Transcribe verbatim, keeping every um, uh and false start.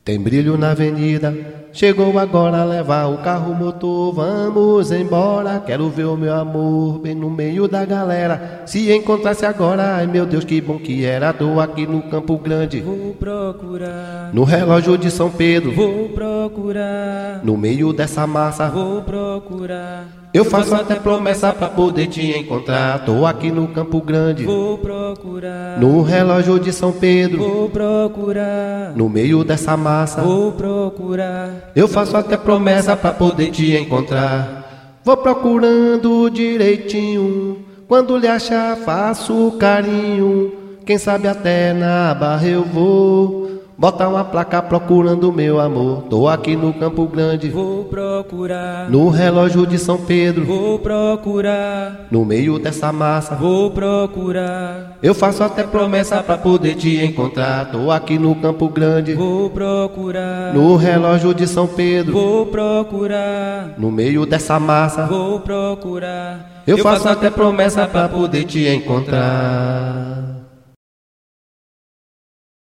Tem brilho na avenida, chegou agora a levar o carro motor. Vamos embora, quero ver o meu amor bem no meio da galera. Se encontrasse agora, ai meu Deus, que bom que era. Tô aqui no Campo Grande, vou procurar. No relógio de São Pedro, vou procurar. No meio dessa massa, vou procurar. Eu faço até promessa pra poder te encontrar. Tô aqui no Campo Grande, vou procurar. No relógio de São Pedro, vou procurar. No meio dessa massa, vou procurar. Eu faço até promessa pra poder te encontrar. Vou procurando direitinho, quando lhe achar faço carinho. Quem sabe até na barra eu vou botar uma placa procurando meu amor. Tô aqui no Campo Grande, vou procurar. No relógio de São Pedro, vou procurar. No meio dessa massa, vou procurar. Eu faço até promessa pra poder te encontrar. Tô aqui no Campo Grande, vou procurar. No relógio de São Pedro, vou procurar. No meio dessa massa, vou procurar. Eu faço até promessa pra poder te encontrar.